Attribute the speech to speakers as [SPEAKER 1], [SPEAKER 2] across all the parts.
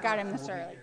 [SPEAKER 1] work out him this early.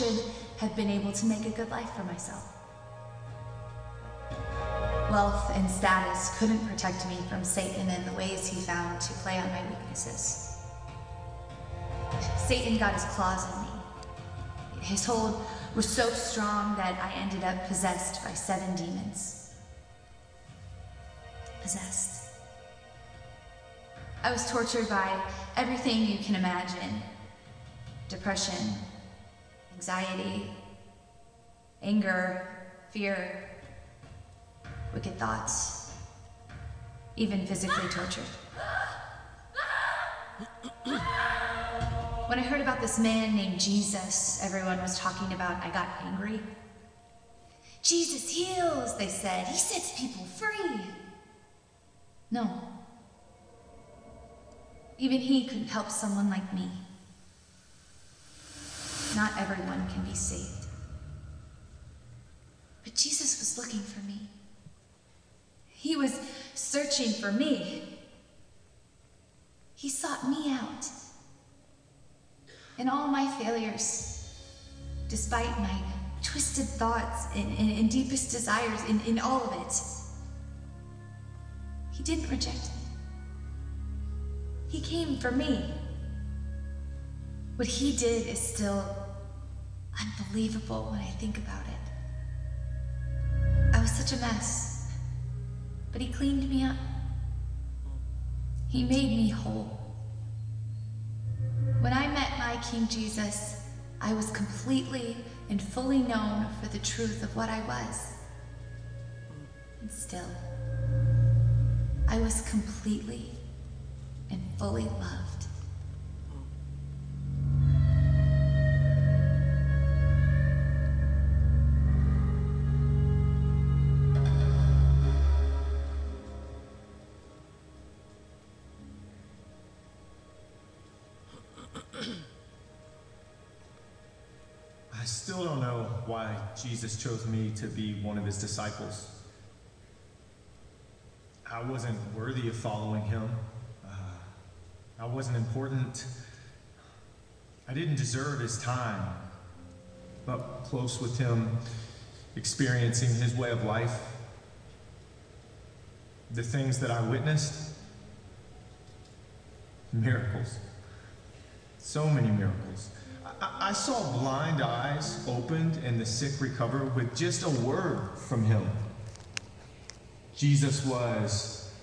[SPEAKER 1] should have been able to make a good life for myself. Wealth and status couldn't protect me from Satan and the ways he found to play on my weaknesses. Satan got his claws in me. His hold was so strong that I ended up possessed by 7 demons. Possessed. I was tortured by everything you can imagine. Depression, anxiety, anger, fear, wicked thoughts, even physically tortured. When I heard about this man named Jesus, everyone was talking about, I got angry. Jesus heals, they said. He sets people free. No. Even he couldn't help someone like me. Not everyone can be saved. But Jesus was looking for me. He was searching for me. He sought me out. In all my failures, despite my twisted thoughts and deepest desires, in all of it, he didn't reject me. He came for me. What he did is still unbelievable when I think about it. I was such a mess, but he cleaned me up. He made me whole. When I met my King Jesus, I was completely and fully known for the truth of what I was. And still, I was completely and fully loved.
[SPEAKER 2] I still don't know why Jesus chose me to be one of his disciples. I wasn't worthy of following him. I wasn't important. I didn't deserve his time. Up close with him, experiencing his way of life, the things that I witnessed, miracles. So many miracles. I saw blind eyes opened and the sick recovered with just a word from him. Jesus was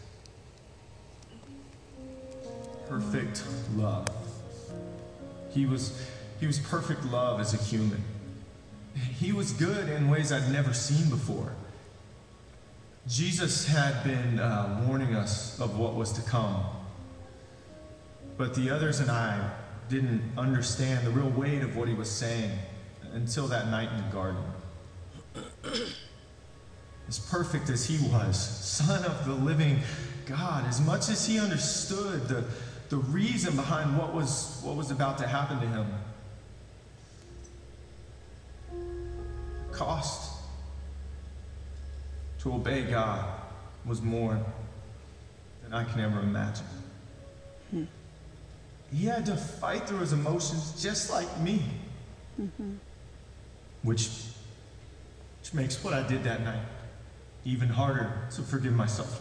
[SPEAKER 2] perfect love. He was perfect love as a human. He was good in ways I'd never seen before. Jesus had been warning us of what was to come. But the others and I didn't understand the real weight of what he was saying until that night in the garden. As perfect as he was, Son of the living God, as much as he understood the reason behind what was about to happen to him, cost to obey God was more than I can ever imagine. He had to fight through his emotions just like me. Which makes what I did that night even harder to forgive myself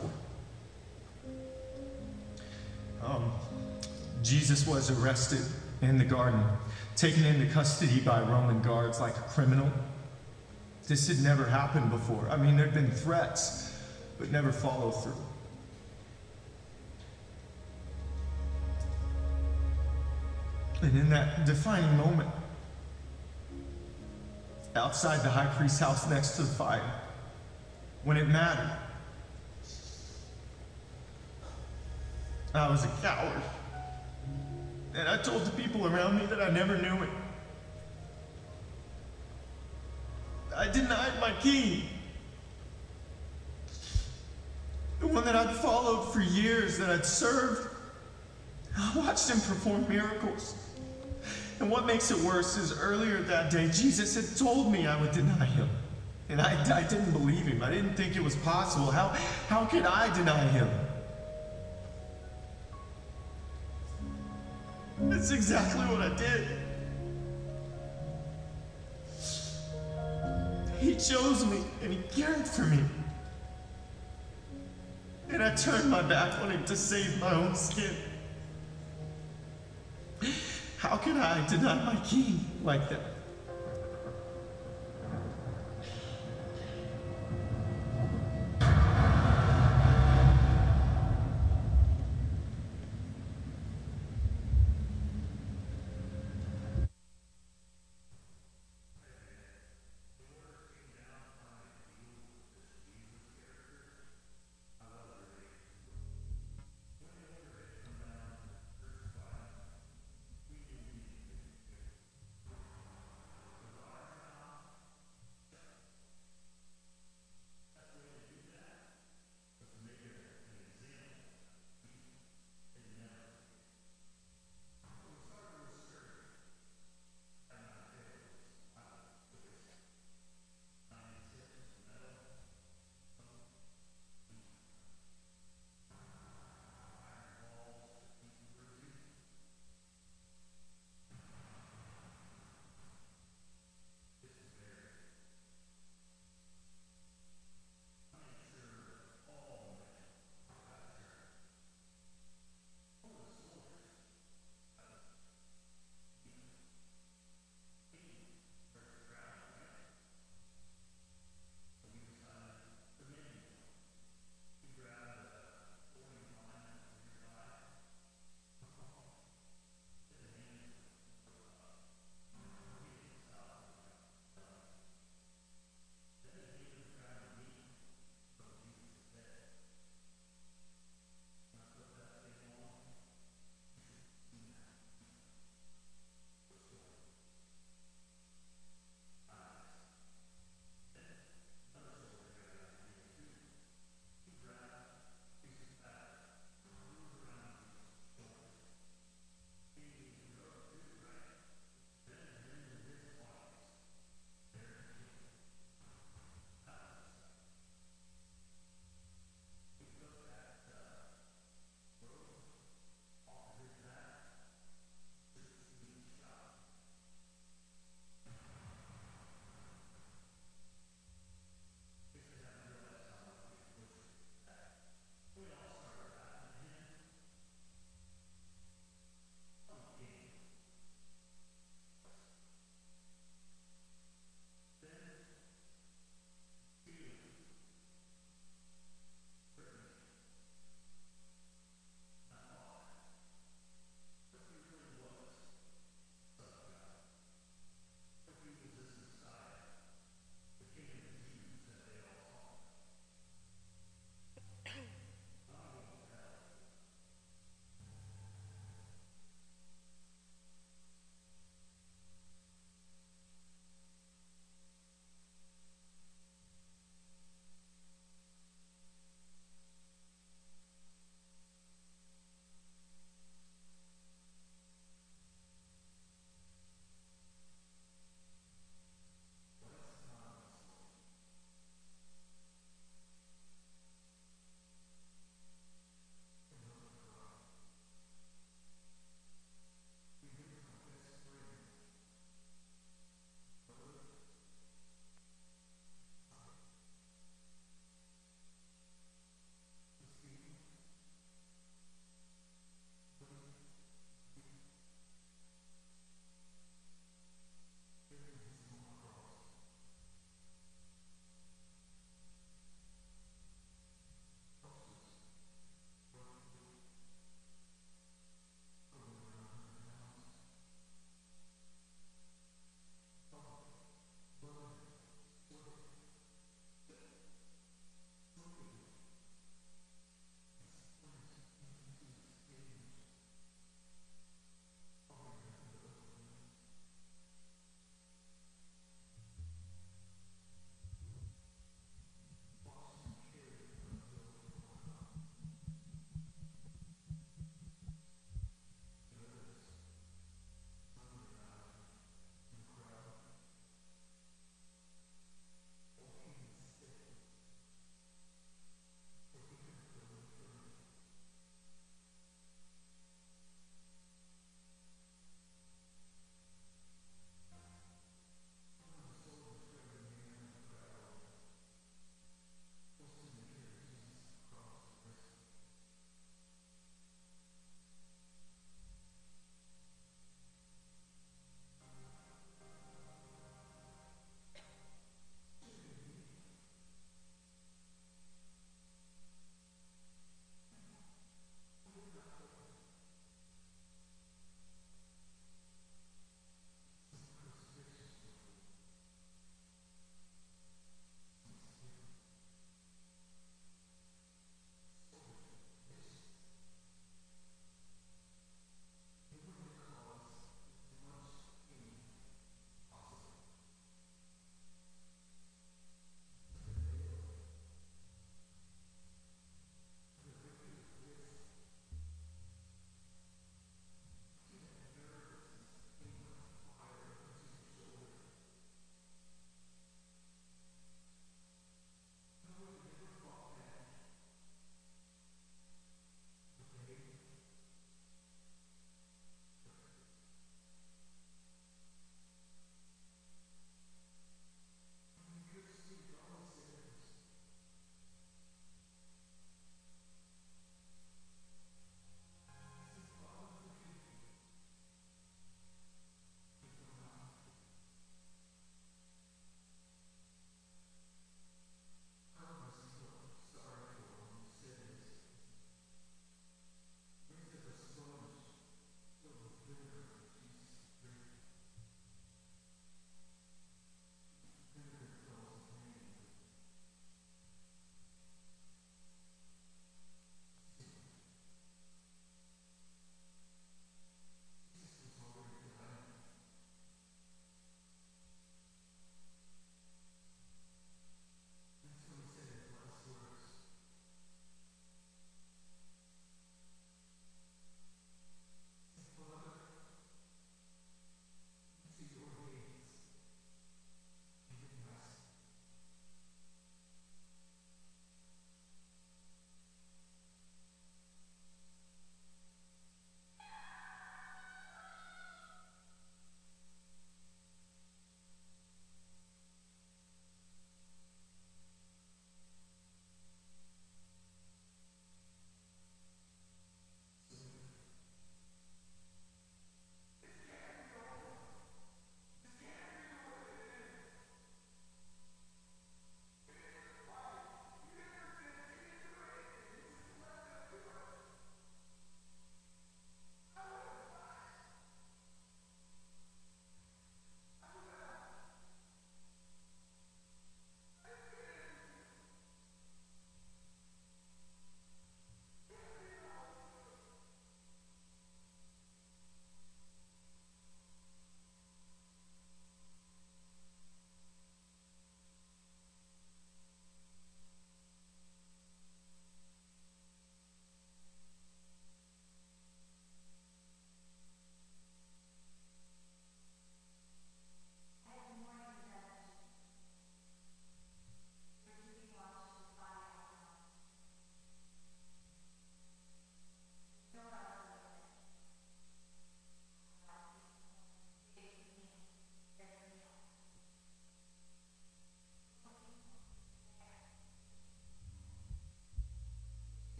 [SPEAKER 2] for. Jesus was arrested in the garden, taken into custody by Roman guards like a criminal. This had never happened before. I mean, there'd been threats, but never followed through. And in that defining moment, outside the high priest's house next to the fire, when it mattered, I was a coward. And I told the people around me that I never knew him. I denied my king. The one that I'd followed for years, that I'd served. I watched him perform miracles. And what makes it worse is earlier that day, Jesus had told me I would deny him. And I didn't believe him. I didn't think it was possible. How could I deny him? That's exactly what I did. He chose me and he cared for me. And I turned my back on him to save my own skin. How can I deny my king like that?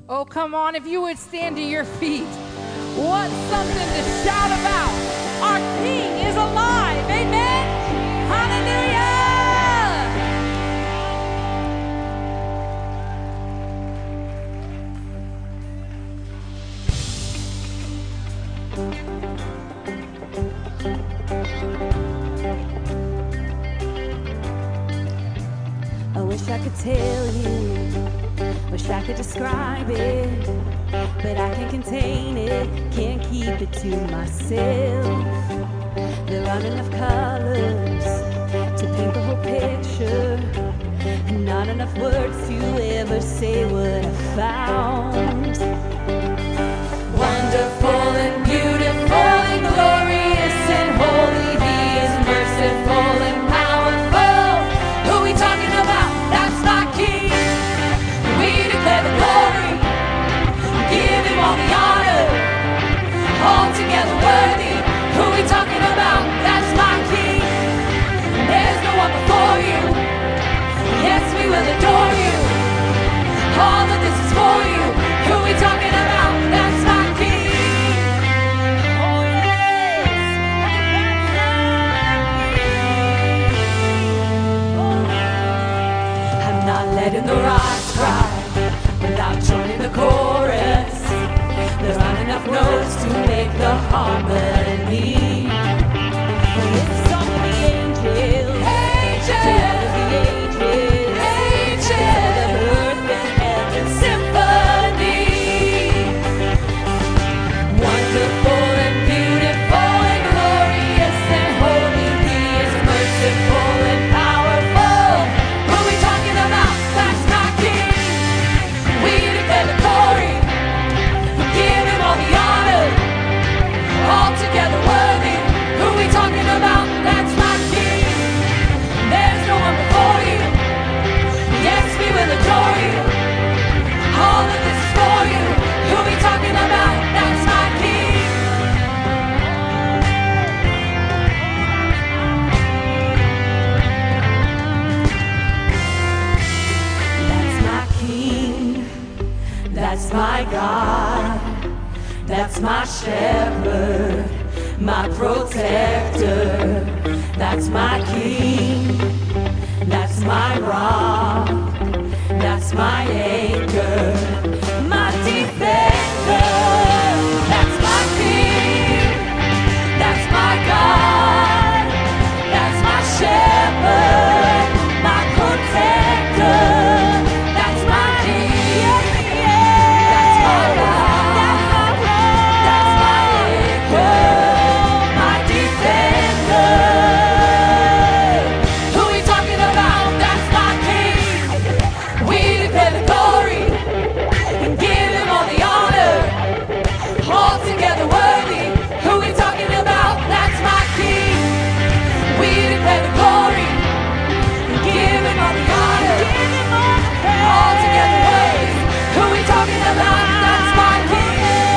[SPEAKER 3] Oh, come on, if you would stand to your feet. What something to shout about. Our King is alive. Amen. Hallelujah.
[SPEAKER 4] I wish I could tell you, wish I could describe it, but I can't contain it, can't keep it to myself. There aren't enough colors to paint the whole picture, and not enough words to ever say what I found. Wonderful and beautiful and glorious and holy, He is merciful and powerful. Who we talking about? That's my King. We declare the glory, give Him all the honor, altogether worthy. Who we talking about? That's my King. There's no one before you. Yes, we will adore you. All of this is for you. Who we talking about? That's my King. Oh yes, I'm not letting the rocks cry without joining the chorus. There aren't enough notes to make the harmony. It's a song of the angels, angels, of the ages, angels, of earth and heaven symphony. Wonderful and beautiful and glorious and holy, He is merciful and powerful. Who we talking about? That's my King. We declare the glory, give Him all the honor, altogether worthy. Who we talking about? That's my King. There's no one before you. Yes, we will adore you. All of this is for you. Who we talking about? That's my King. That's my King. That's my God. That's my shepherd, my protector. That's my King. That's my rock. That's my anchor, my defender. That's my King. That's my God. That's my shepherd, my protector. That's my King. That's my rock. That's my anchor, my defender. Who we talking about? That's my King. We declare the glory and give Him all the honor, altogether worthy. Who we talking about? That's my King. We declare the glory and give Him all the honor, altogether worthy. Who we talking about? That's my King.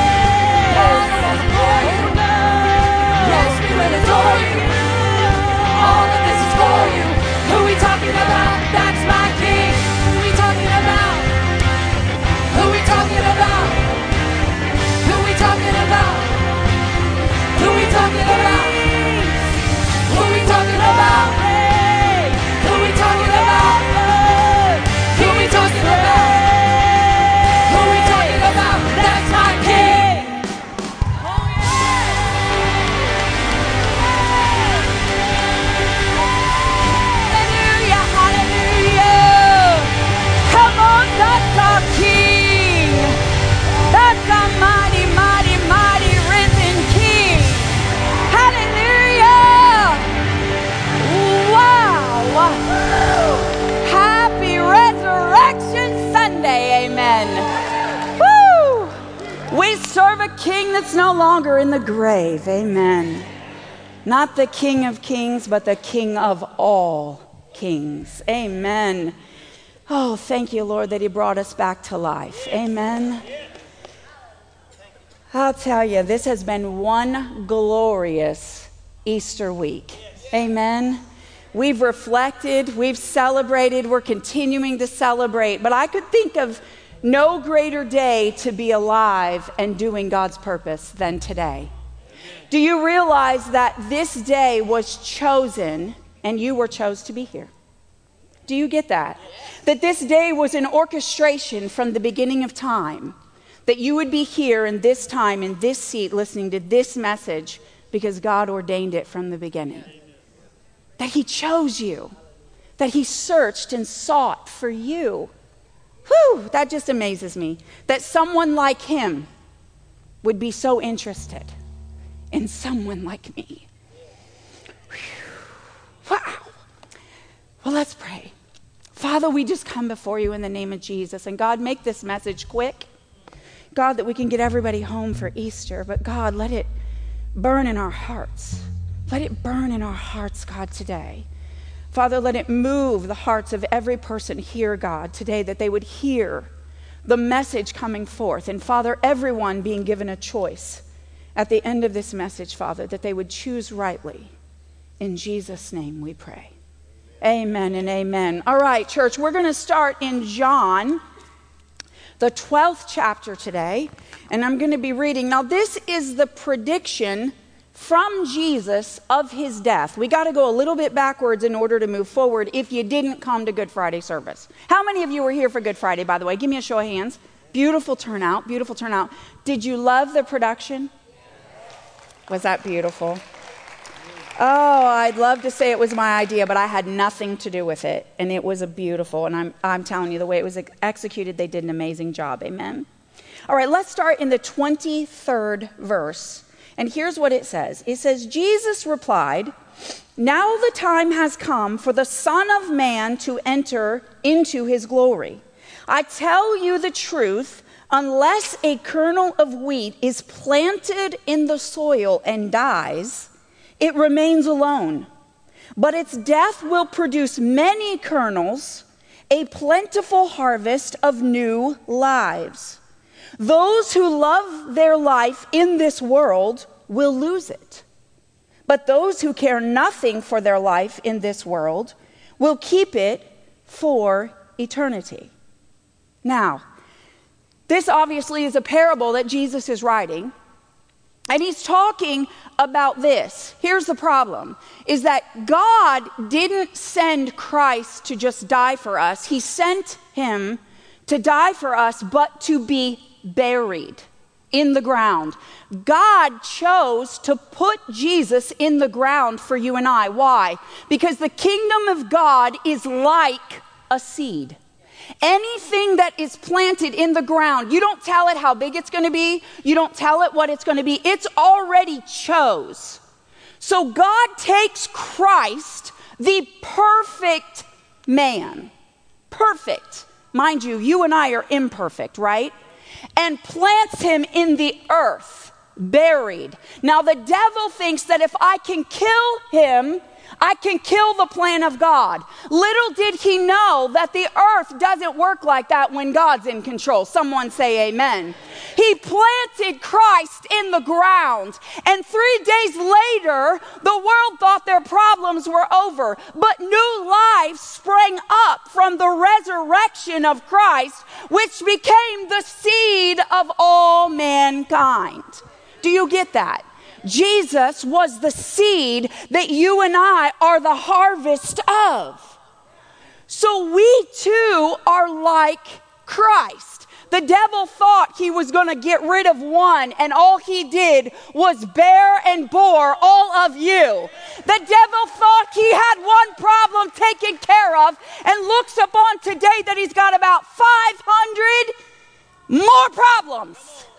[SPEAKER 4] Yes, we will adore you. All of this is for you. Who we talking about? That's my King. Who we talking about? Who we talking about? Who we talking about? Who we talking about? Who we talking about? Who we talking about? Who we talking about? Who we talking about? That's my King. Hallelujah, hallelujah. Come on, that's our King. That's our mighty, mighty, mighty risen King. Hallelujah. Wow. Happy Resurrection Sunday, amen. Woo! We serve a King that's no longer in the grave, amen. Not the King of Kings, but the King of all kings, amen. Oh, thank you, Lord, that He brought us back to life, amen. I'll tell you, this has been one glorious Easter week, amen. We've reflected, we've celebrated, we're continuing to celebrate, but I could think of
[SPEAKER 5] no greater day to be alive and doing God's purpose than today. Do you realize that this day was chosen and you were chose to be here? Do you get that? That this day was an orchestration from the beginning of time. That you would be here in this time, in this seat, listening to this message because God ordained it from the beginning. That he chose you. That he searched and sought for you. Whew, that just amazes me. That someone like him would be so interested in someone like me. Whew. Wow. Well, let's pray. Father, we just come before you in the name of Jesus. And God, make this message quick. God, that we can get everybody home for Easter. But God, let it burn in our hearts. Let it burn in our hearts, God, today. Father, let it move the hearts of every person here, God, today, that they would hear the message coming forth. And Father, everyone being given a choice at the end of this message, Father, that they would choose rightly. In Jesus' name we pray. Amen and amen. All right, church, we're going to start in John, the 12th chapter today, and I'm going to be reading. Now, this is the prediction from Jesus of his death. We got to go a little bit backwards in order to move forward if you didn't come to Good Friday service. How many of you were here for Good Friday, by the way? Give me a show of hands. Beautiful turnout, beautiful turnout. Did you love the production? Was that beautiful? Oh, I'd love to say it was my idea, but I had nothing to do with it. And it was a beautiful, and I'm telling you, the way it was executed, they did an amazing job. Amen. All right, let's start in the 23rd verse. And here's what it says. It says, Jesus replied, "Now the time has come for the Son of Man to enter into his glory. I tell you the truth, unless a kernel of wheat is planted in the soil and dies, it remains alone. But its death will produce many kernels, a plentiful harvest of new lives. Those who love their life in this world will lose it. But those who care nothing for their life in this world will keep it for eternity." Now, this obviously is a parable that Jesus is writing. And he's talking about this. Here's the problem, is that God didn't send Christ to just die for us. He sent him to die for us, but to be buried in the ground. God chose to put Jesus in the ground for you and I. Why? Because the kingdom of God is like a seed. Anything that is planted in the ground, you don't tell it how big it's going to be. You don't tell it what it's going to be. It's already chose. So God takes Christ, the perfect man, perfect. Mind you, you and I are imperfect, right? And plants him in the earth, buried. Now the devil thinks that if I can kill him, I can kill the plan of God. Little did he know that the earth doesn't work like that when God's in control. Someone say amen. He planted Christ in the ground, and 3 days later, the world thought their problems were over. But new life sprang up from the resurrection of Christ, which became the seed of all mankind. Do you get that? Jesus was the seed that you and I are the harvest of. So we too are like Christ. The devil thought he was going to get rid of one, and all he did was bear and bore all of you. The devil thought he had one problem taken care of, and looks upon today that he's got about 500 more problems.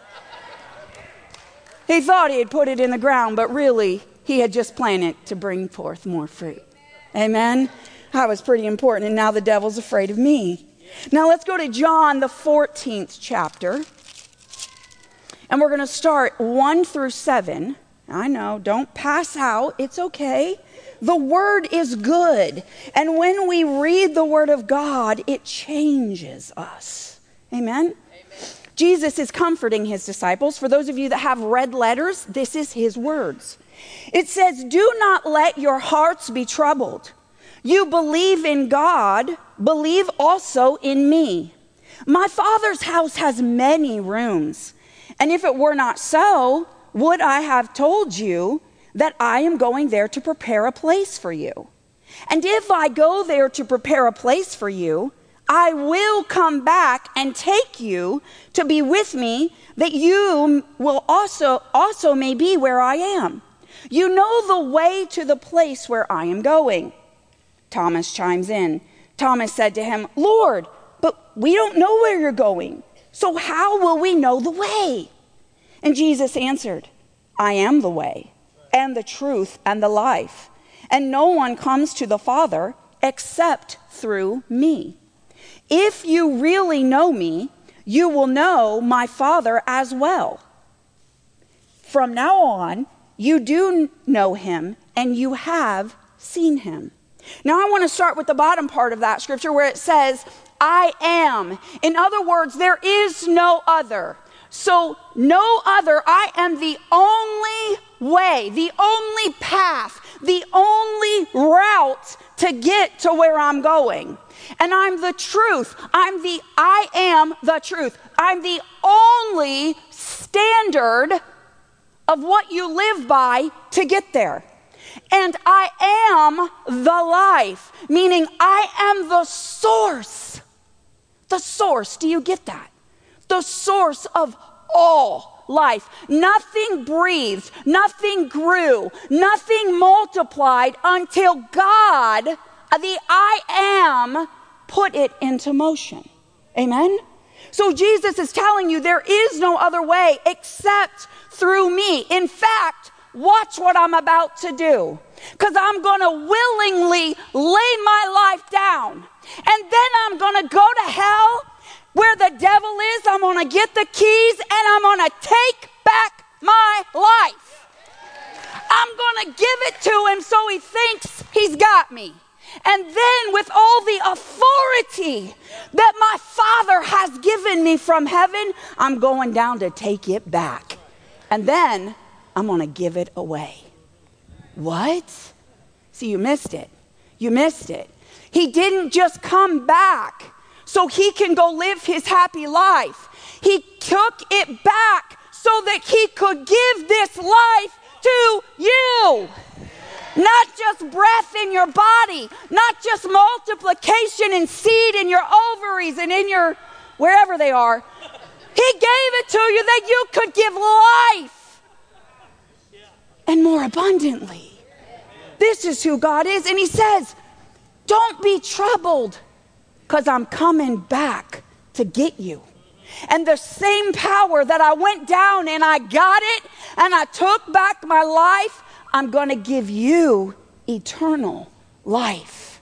[SPEAKER 5] He thought he had put it in the ground, but really, he had just planted it to bring forth more fruit. Amen? That was pretty important, and now the devil's afraid of me. Now let's go to John, the 14th chapter. And we're going to start 1 through 7. I know, don't pass out. It's okay. The word is good. And when we read the word of God, it changes us. Amen? Jesus is comforting his disciples. For those of you that have red letters, this is his words. It says, "Do not let your hearts be troubled. You believe in God, believe also in me. My Father's house has many rooms. And if it were not so, would I have told you that I am going there to prepare a place for you? And if I go there to prepare a place for you, I will come back and take you to be with me, that you will also may be where I am. You know the way to the place where I am going. Thomas chimes in. Thomas said to him, Lord, but we don't know where you're going, so how will we know the way? And Jesus answered, I am the way, and the truth, and the life. And no one comes to the Father except through me. If you really know me, you will know my Father as well. From now on, you do know him, and you have seen him. Now I want to start with the bottom part of that scripture where it says, I am. In other words, there is no other. So no other. I am the only way, the only path, the only route to get to where I'm going. And I'm the truth. I am the truth. I'm the only standard of what you live by to get there. And I am the life, meaning I am the source. The source, do you get that? The source of all life. Nothing breathed, nothing grew, nothing multiplied until God, the I am, put it into motion. Amen? So Jesus is telling you there is no other way except through me. In fact, watch what I'm about to do, because I'm going to willingly lay my life down. And then I'm going to go to hell where the devil is. I'm going to get the keys and I'm going to take back my life. I'm going to give it to him so he thinks he's got me. And then with all the authority that my Father has given me from heaven, I'm going down to take it back. And then I'm going to give it away. What? See, you missed it. You missed it. He didn't just come back so he can go live his happy life. He took it back so that he could give this life to you. Not just breath in your body, not just multiplication and seed in your ovaries and in your, wherever they are. He gave it to you that you could give life and more abundantly. This is who God is. And he says, don't be troubled, because I'm coming back to get you. And the same power that I went down and I got it and I took back my life, I'm going to give you eternal life.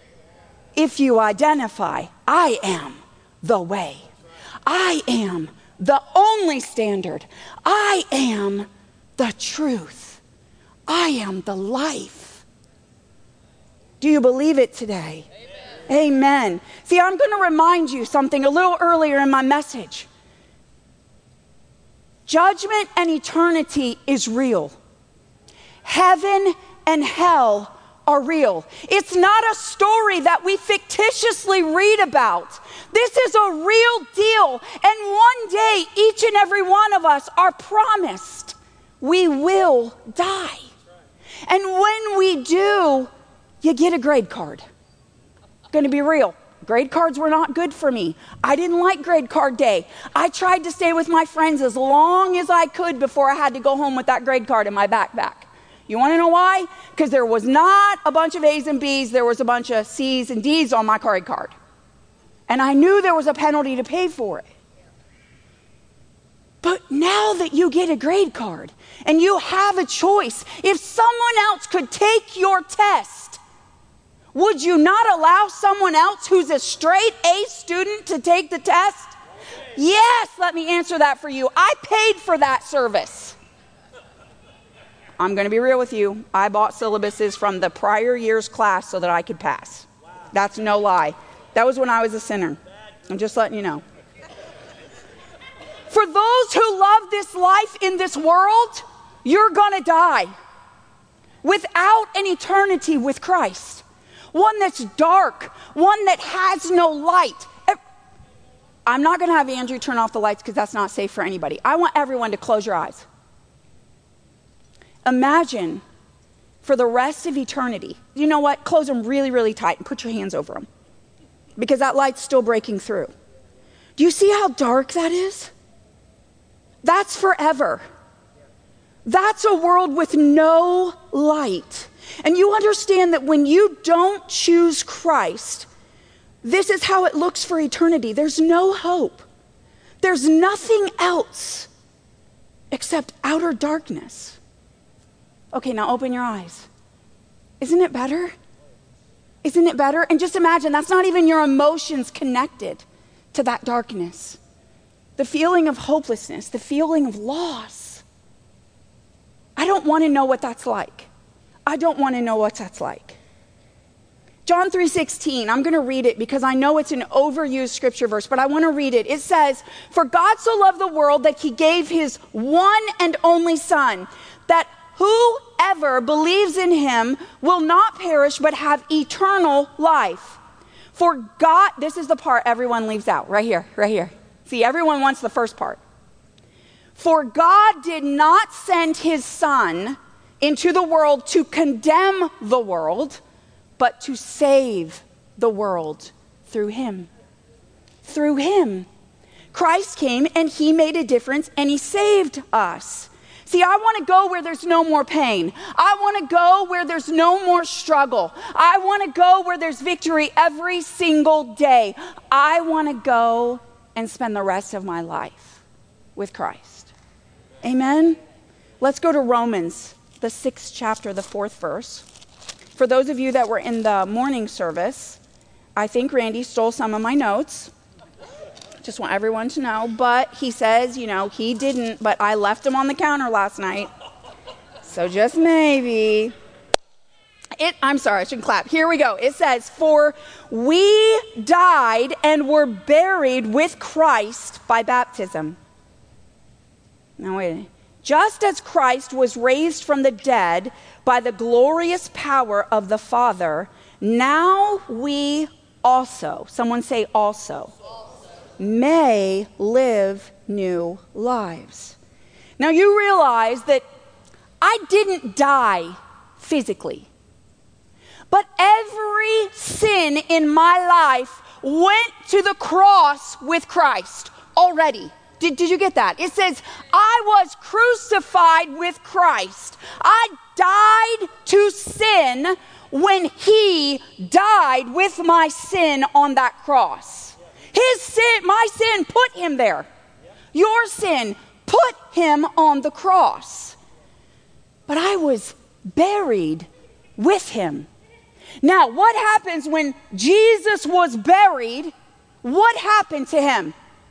[SPEAKER 5] If you identify, I am the way. I am the only standard. I am the truth. I am the life. Do you believe it today? Amen. Amen. See, I'm going to remind you something a little earlier in my message. Judgment and eternity is real. Heaven and hell are real. It's not a story that we fictitiously read about. This is a real deal. And one day, each and every one of us are promised we will die. And when we do, you get a grade card. I'm going to be real. Grade cards were not good for me. I didn't like grade card day. I tried to stay with my friends as long as I could before I had to go home with that grade card in my backpack. You want to know why? Because there was not a bunch of A's and B's. There was a bunch of C's and D's on my grade card. And I knew there was a penalty to pay for it. But now that you get a grade card and you have a choice, if someone else could take your test, would you not allow someone else who's a straight A student to take the test? Yes, let me answer that for you. I paid for that service. I'm going to be real with you. I bought syllabuses from the prior year's class so that I could pass. That's no lie. That was when I was a sinner. I'm just letting you know. For those who love this life in this world, you're going to die without an eternity with Christ. One that's dark, one that has no light. I'm not going to have Andrew turn off the lights because that's not safe for anybody. I want everyone to close your eyes. Imagine for the rest of eternity, you know what? Close them really, really tight and put your hands over them because that light's still breaking through. Do you see how dark that is? That's forever. That's a world with no light. And you understand that when you don't choose Christ, this is how it looks for eternity. There's no hope. There's nothing else except outer darkness. Okay, now open your eyes. Isn't it better? Isn't it better? And just imagine, that's not even your emotions connected to that darkness. The feeling of hopelessness, the feeling of loss. I don't want to know what that's like. I don't want to know what that's like. John 3:16, I'm going to read it because I know it's an overused scripture verse, but I want to read it. It says, "For God so loved the world that he gave his one and only Son, that whoever believes in him will not perish but have eternal life. For God," this is the part everyone leaves out, right here, right here. See, everyone wants the first part. "For God did not send his Son into the world to condemn the world, but to save the world through him." Through him. Christ came and he made a difference and he saved us. See, I want to go where there's no more pain. I want to go where there's no more struggle. I want to go where there's victory every single day. I want to go and spend the rest of my life with Christ. Amen? Let's go to Romans, the 6th chapter, the 4th verse. For those of you that were in the morning service, I think Randy stole some of my notes. Just want everyone to know. But he says, he didn't, but I left them on the counter last night. So just maybe. I'm sorry, I shouldn't clap. Here we go. It says, "For we died and were buried with Christ by baptism." Now wait a minute. "Just as Christ was raised from the dead by the glorious power of the Father, now we also," someone say also, "may live new lives." Now you realize that I didn't die physically, but every sin in my life went to the cross with Christ already. Did you get that? It says, I was crucified with Christ. I died to sin when he died with my sin on that cross. His sin, my sin, put him there. Your sin put him on the cross. But I was buried with him. Now, what happens when Jesus was buried? What happened to him?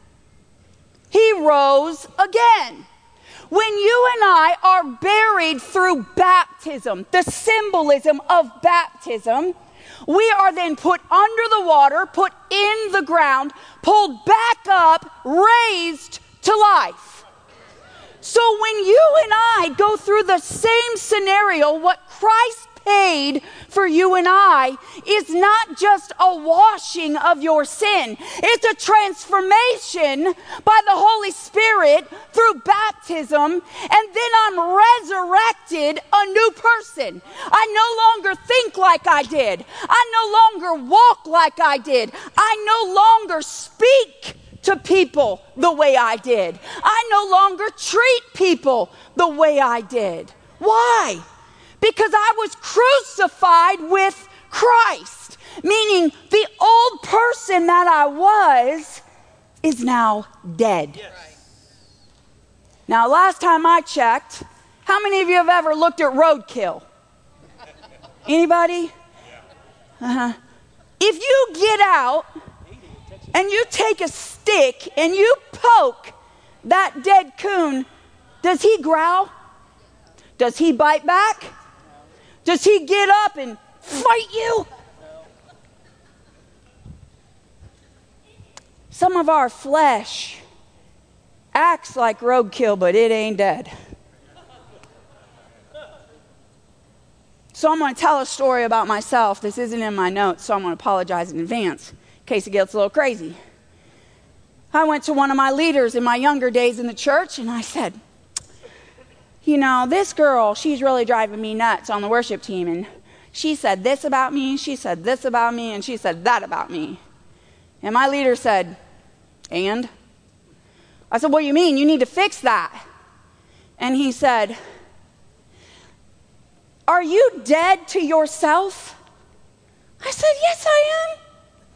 [SPEAKER 5] He rose again. When you and I are buried through baptism, the symbolism of baptism, we are then put under the water, put in the ground, pulled back up, raised to life. So when you and I go through the same scenario, what Christ paid for you and I is not just a washing of your sin. It's a transformation by the Holy Spirit through baptism, and then I'm resurrected a new person. I no longer think like I did. I no longer walk like I did. I no longer speak to people the way I did. I no longer treat people the way I did. Why? Because I was crucified with Christ, meaning the old person that I was is now dead. Yes. Now, last time I checked, how many of you have ever looked at roadkill? Anybody? If you get out and you take a stick and you poke that dead coon, does he growl? Does he bite back? Does he get up and fight you? Some of our flesh acts like roadkill, but it ain't dead. So I'm going to tell a story about myself. This isn't in my notes, so I'm going to apologize in advance in case it gets a little crazy. I went to one of my leaders in my younger days in the church, and I said, you know, this girl, she's really driving me nuts on the worship team, and she said this about me, she said this about me, and she said that about me. And my leader said, and? I said, what do you mean? You need to fix that. And he said, are you dead to yourself? I said, yes, I am.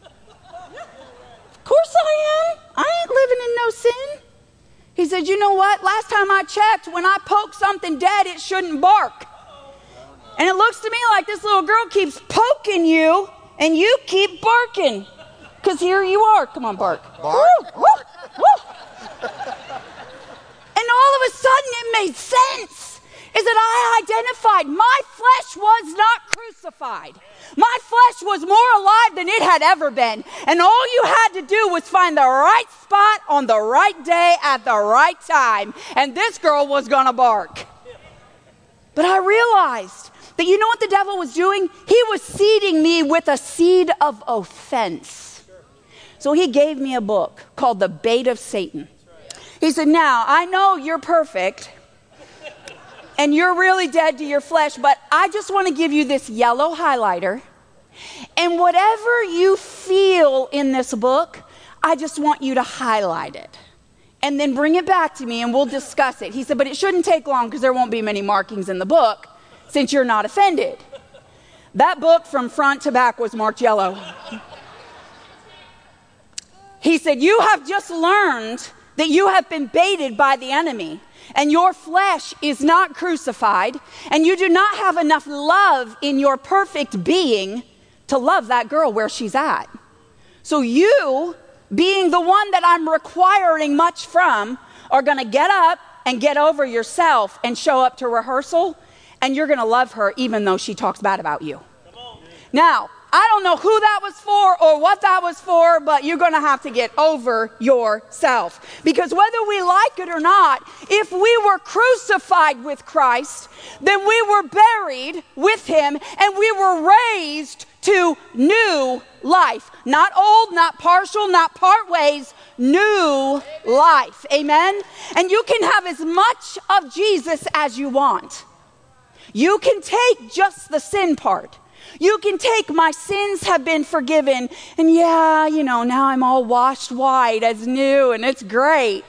[SPEAKER 5] Of course I am. I ain't living in no sin. He said, you know what? Last time I checked, when I poke something dead, it shouldn't bark. And it looks to me like this little girl keeps poking you, and you keep barking. Because here you are. Come on, bark.
[SPEAKER 6] Bark.
[SPEAKER 5] Woo, woo, woo. And all of a sudden it made sense. Is that I identified my flesh was not crucified. My flesh was more alive than it had ever been. And all you had to do was find the right spot on the right day at the right time. And this girl was going to bark. But I realized that you know what the devil was doing? He was seeding me with a seed of offense. So he gave me a book called The Bait of Satan. He said, now, I know you're perfect. And you're really dead to your flesh, but I just want to give you this yellow highlighter. And whatever you feel in this book, I just want you to highlight it. And then bring it back to me and we'll discuss it. He said, but it shouldn't take long because there won't be many markings in the book since you're not offended. That book from front to back was marked yellow. He said, you have just learned that you have been baited by the enemy. And your flesh is not crucified, and you do not have enough love in your perfect being to love that girl where she's at. So you, being the one that I'm requiring much from, are going to get up and get over yourself and show up to rehearsal, and you're going to love her even though she talks bad about you. Now, I don't know who that was for or what that was for, but you're going to have to get over yourself. Because whether we like it or not, if we were crucified with Christ, then we were buried with him and we were raised to new life. Not old, not partial, not part ways, new life. Amen? And you can have as much of Jesus as you want. You can take just the sin part. You can take my sins have been forgiven, and yeah, you know, now I'm all washed white as new, and it's great.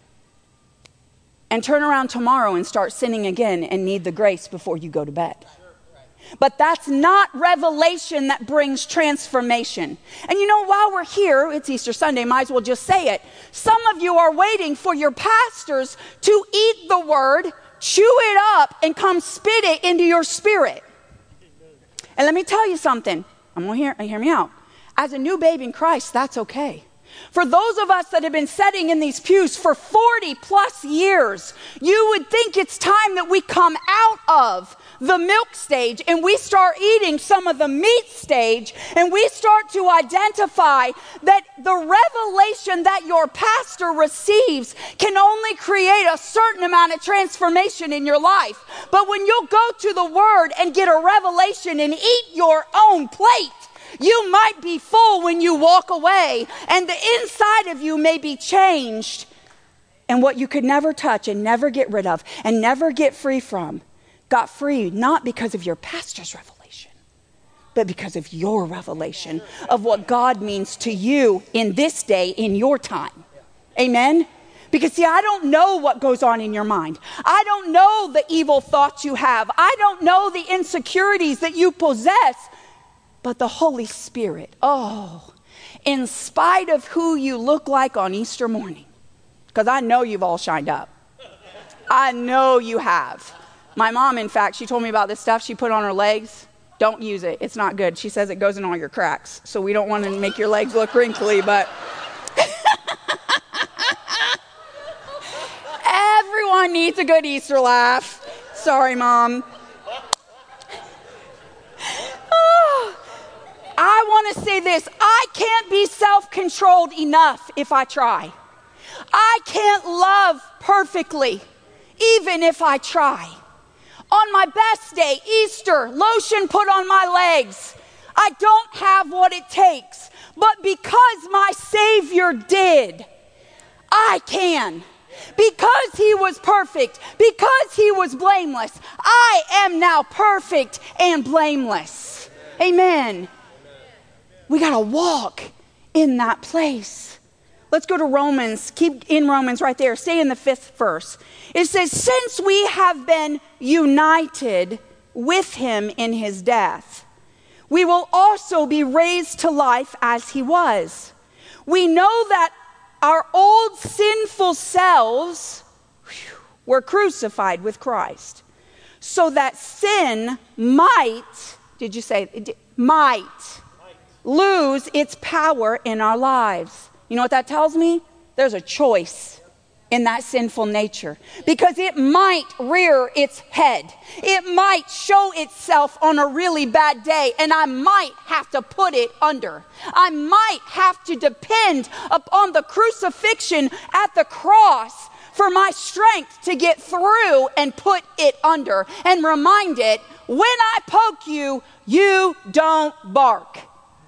[SPEAKER 5] And turn around tomorrow and start sinning again and need the grace before you go to bed. But that's not revelation that brings transformation. And you know, while we're here, it's Easter Sunday, might as well just say it. Some of you are waiting for your pastors to eat the word, chew it up, and come spit it into your spirit. And let me tell you something. Hear me out. As a new babe in Christ, that's okay. For those of us that have been sitting in these pews for 40 plus years, you would think it's time that we come out of the milk stage and we start eating some of the meat stage, and we start to identify that the revelation that your pastor receives can only create a certain amount of transformation in your life. But when you'll go to the word and get a revelation and eat your own plate, you might be full when you walk away, and the inside of you may be changed. And what you could never touch and never get rid of and never get free from, got free not because of your pastor's revelation, but because of your revelation of what God means to you in this day, in your time. Amen? Because see, I don't know what goes on in your mind. I don't know the evil thoughts you have. I don't know the insecurities that you possess. But the Holy Spirit, in spite of who you look like on Easter morning, because I know you've all shined up. I know you have. My mom, in fact, she told me about this stuff she put on her legs. Don't use it. It's not good. She says it goes in all your cracks. So we don't want to make your legs look wrinkly, but everyone needs a good Easter laugh. Sorry, Mom. I want to say this. I can't be self-controlled enough if I try. I can't love perfectly, even if I try. On my best day, Easter, lotion put on my legs. I don't have what it takes. But because my Savior did, I can. Because he was perfect, because he was blameless, I am now perfect and blameless. Amen. We got to walk in that place. Let's go to Romans. Keep in Romans right there. Stay in the 5th verse. It says, since we have been united with him in his death, we will also be raised to life as he was. We know that our old sinful selves were crucified with Christ, so that sin might, might lose its power in our lives. You know what that tells me? There's a choice in that sinful nature, because it might rear its head. It might show itself on a really bad day, and I might have to put it under. I might have to depend upon the crucifixion at the cross for my strength to get through and put it under and remind it, when I poke you, you don't bark.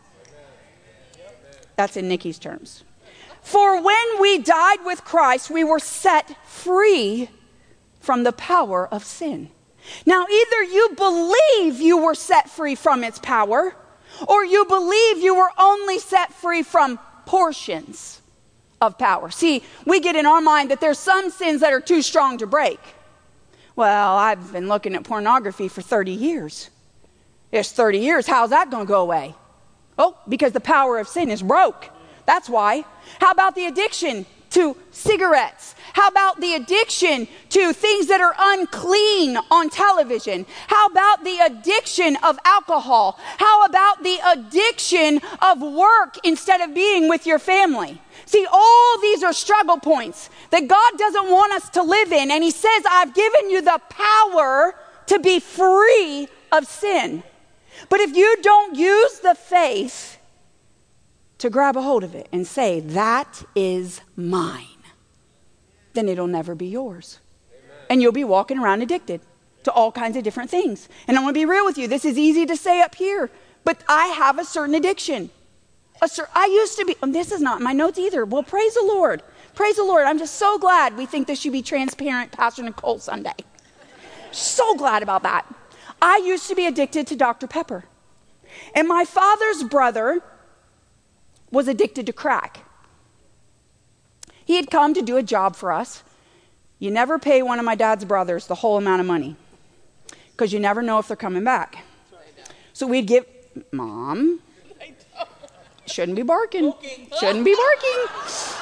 [SPEAKER 5] That's in Nikki's terms. For when we died with Christ, we were set free from the power of sin. Now, either you believe you were set free from its power, or you believe you were only set free from portions of power. See, we get in our mind that there's some sins that are too strong to break. Well, I've been looking at pornography for 30 years. It's 30 years. How's that going to go away? Oh, because the power of sin is broke. That's why. How about the addiction to cigarettes? How about the addiction to things that are unclean on television? How about the addiction of alcohol? How about the addiction of work instead of being with your family? See, all these are struggle points that God doesn't want us to live in. And he says, I've given you the power to be free of sin. But if you don't use the faith to grab a hold of it and say, that is mine, then it'll never be yours. Amen. And you'll be walking around addicted to all kinds of different things. And I'm going to be real with you. This is easy to say up here, but I have a certain addiction. I used to be, and this is not in my notes either. Well, praise the Lord. Praise the Lord. I'm just so glad we think this should be transparent Pastor Nicole Sunday. So glad about that. I used to be addicted to Dr. Pepper. And my father's brother was addicted to crack. He had come to do a job for us. You never pay one of my dad's brothers the whole amount of money, because you never know if they're coming back. So we'd give, Mom, shouldn't be barking. Shouldn't be barking.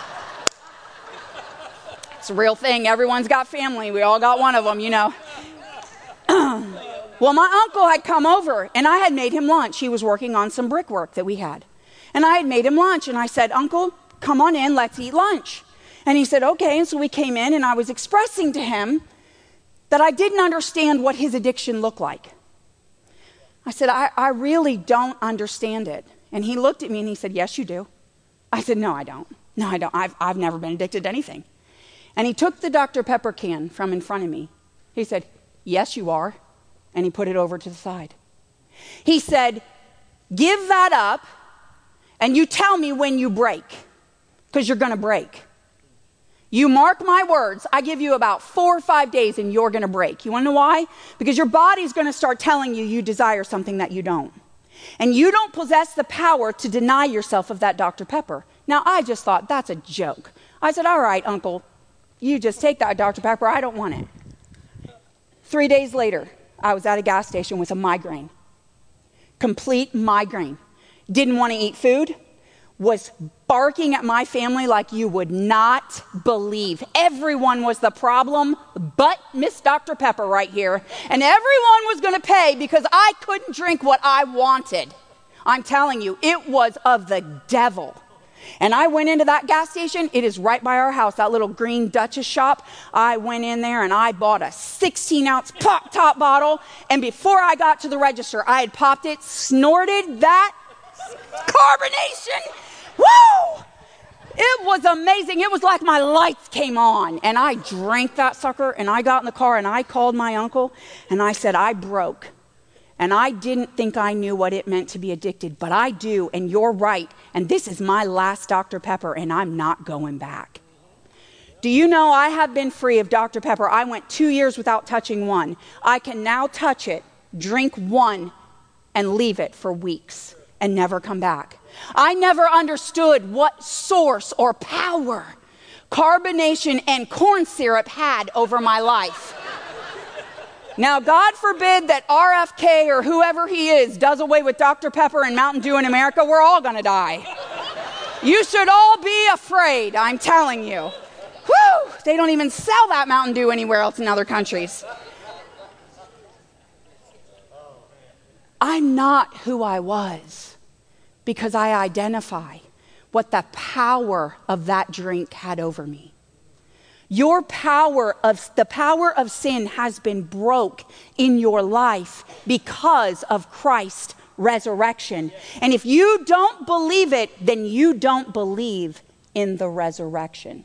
[SPEAKER 5] It's a real thing. Everyone's got family. We all got one of them, you know. Well, my uncle had come over, and I had made him lunch. He was working on some brickwork that we had. And I had made him lunch, and I said, Uncle, come on in, let's eat lunch. And he said, okay. And so we came in, and I was expressing to him that I didn't understand what his addiction looked like. I said, I really don't understand it. And he looked at me, and he said, yes, you do. I said, no, I don't. No, I don't. I've never been addicted to anything. And he took the Dr. Pepper can from in front of me. He said, yes, you are. And he put it over to the side. He said, give that up. And you tell me when you break, because you're going to break. You mark my words, I give you about 4 or 5 days and you're going to break. You want to know why? Because your body's going to start telling you you desire something that you don't. And you don't possess the power to deny yourself of that Dr. Pepper. Now, I just thought, that's a joke. I said, all right, Uncle, you just take that Dr. Pepper. I don't want it. 3 days later, I was at a gas station with a migraine. Complete migraine. Didn't want to eat food, was barking at my family like you would not believe. Everyone was the problem but Miss Dr. Pepper right here. And everyone was going to pay because I couldn't drink what I wanted. I'm telling you, it was of the devil. And I went into that gas station. It is right by our house, that little green Duchess shop. I went in there and I bought a 16-ounce pop top bottle. And before I got to the register, I had popped it, snorted that carbonation. Woo! It was amazing. It was like my lights came on. And I drank that sucker, and I got in the car, and I called my uncle, and I said, I broke. And I didn't think I knew what it meant to be addicted, but I do, and you're right. And this is my last Dr. Pepper, and I'm not going back. Do you know I have been free of Dr. Pepper? I went 2 years without touching one. I can now touch it, drink one, and leave it for weeks and never come back. I never understood what source or power carbonation and corn syrup had over my life. Now, God forbid that RFK or whoever he is does away with Dr. Pepper and Mountain Dew in America. We're all going to die. You should all be afraid, I'm telling you. Whew, they don't even sell that Mountain Dew anywhere else in other countries. I'm not who I was because I identify what the power of that drink had over me. The power of sin has been broke in your life because of Christ's resurrection. And if you don't believe it, then you don't believe in the resurrection.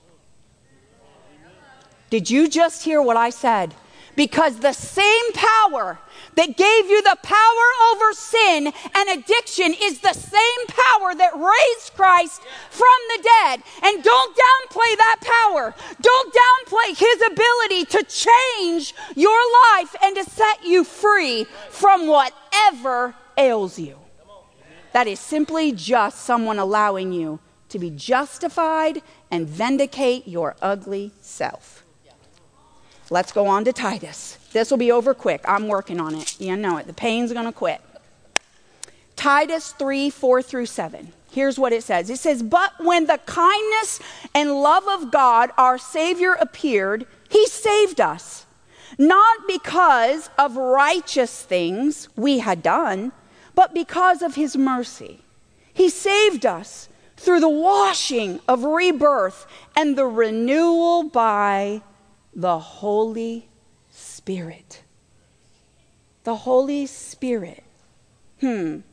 [SPEAKER 5] Did you just hear what I said? Because the same power that gave you the power over sin and addiction is the same power that raised Christ from the dead. And don't downplay that power. Don't downplay his ability to change your life and to set you free from whatever ails you. That is simply just someone allowing you to be justified and vindicate your ugly self. Let's go on to Titus. This will be over quick. I'm working on it. You know it. The pain's going to quit. Titus 3:4-7. Here's what it says. It says, "But when the kindness and love of God, our Savior, appeared, he saved us, not because of righteous things we had done, but because of his mercy. He saved us through the washing of rebirth and the renewal by the Holy Spirit." The Holy Spirit. Whom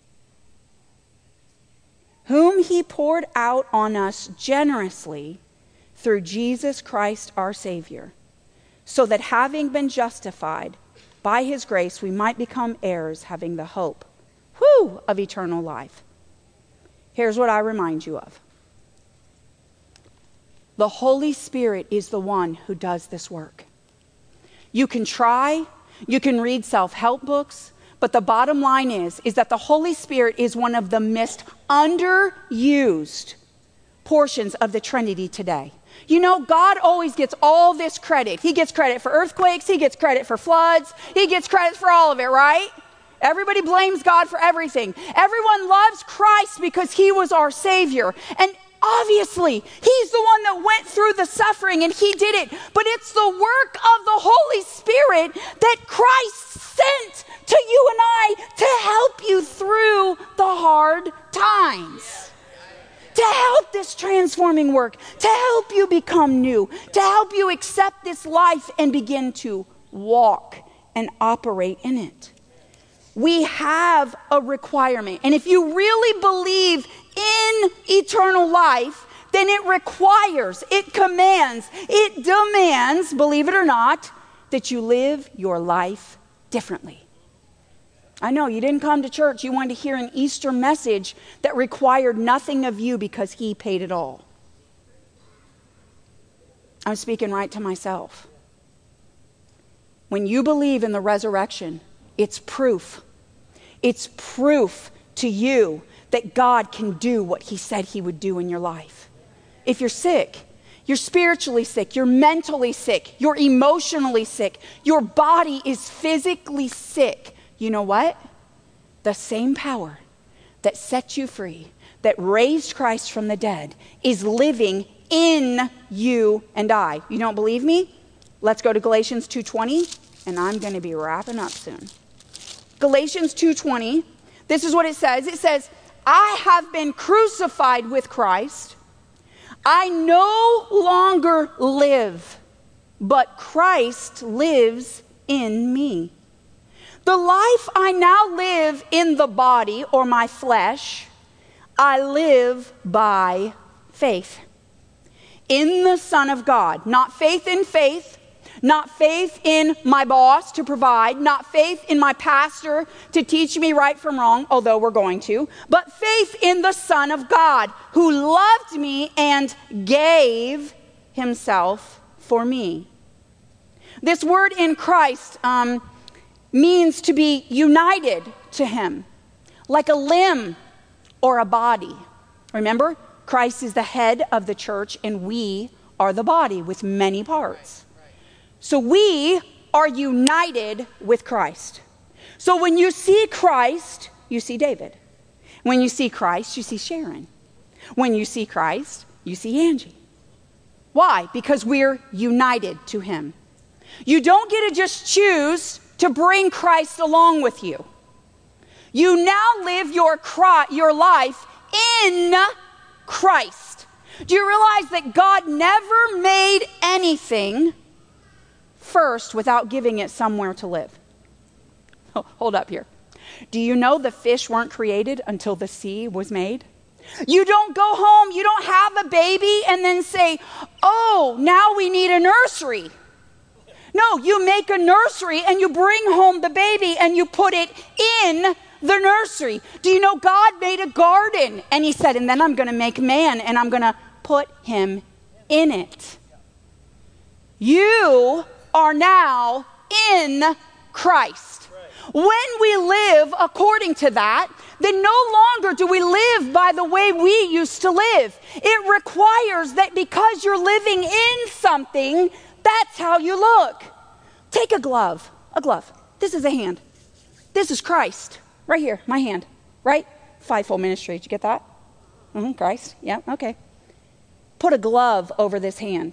[SPEAKER 5] he poured out on us generously through Jesus Christ our Savior, so that having been justified by his grace, we might become heirs, having the hope of eternal life. Here's what I remind you of. The Holy Spirit is the one who does this work. You can try, you can read self-help books, but the bottom line is that the Holy Spirit is one of the most underused portions of the Trinity today. You know, God always gets all this credit. He gets credit for earthquakes, he gets credit for floods, he gets credit for all of it, right? Everybody blames God for everything. Everyone loves Christ because he was our Savior. And obviously, he's the one that went through the suffering and he did it. But it's the work of the Holy Spirit that Christ sent to you and I to help you through the hard times. To help this transforming work, to help you become new, to help you accept this life and begin to walk and operate in it. We have a requirement. And if you really believe in eternal life, then it requires, it commands, it demands, believe it or not, that you live your life differently. I know you didn't come to church, you wanted to hear an Easter message that required nothing of you because he paid it all. I'm speaking right to myself. When you believe in the resurrection, it's proof. It's proof to you that God can do what he said he would do in your life. If you're sick, you're spiritually sick, you're mentally sick, you're emotionally sick, your body is physically sick. You know what? The same power that set you free, that raised Christ from the dead, is living in you and I. You don't believe me? Let's go to Galatians 2:20, and I'm going to be wrapping up soon. Galatians 2:20, this is what it says. It says, "I have been crucified with Christ. I no longer live, but Christ lives in me. The life I now live in the body, or my flesh, I live by faith in the Son of God." Not faith in faith, not faith in my boss to provide, not faith in my pastor to teach me right from wrong, although we're going to, but faith in the Son of God who loved me and gave himself for me. This word in Christ means to be united to him, like a limb or a body. Remember, Christ is the head of the church, and we are the body with many parts. So we are united with Christ. So when you see Christ, you see David. When you see Christ, you see Sharon. When you see Christ, you see Angie. Why? Because we're united to him. You don't get to just choose to bring Christ along with you. You now live your life in Christ. Do you realize that God never made anything first without giving it somewhere to live? Oh, hold up here. Do you know the fish weren't created until the sea was made? You don't go home, you don't have a baby and then say, oh, now we need a nursery. No, you make a nursery and you bring home the baby and you put it in the nursery. Do you know God made a garden? And he said, and then I'm going to make man and I'm going to put him in it. You are now in Christ. When we live according to that, then no longer do we live by the way we used to live. It requires that because you're living in something, that's how you look. Take a glove. This is a hand. This is Christ. Right here, my hand. Right? Fivefold ministry. Did you get that? Christ. Yeah, okay. Put a glove over this hand.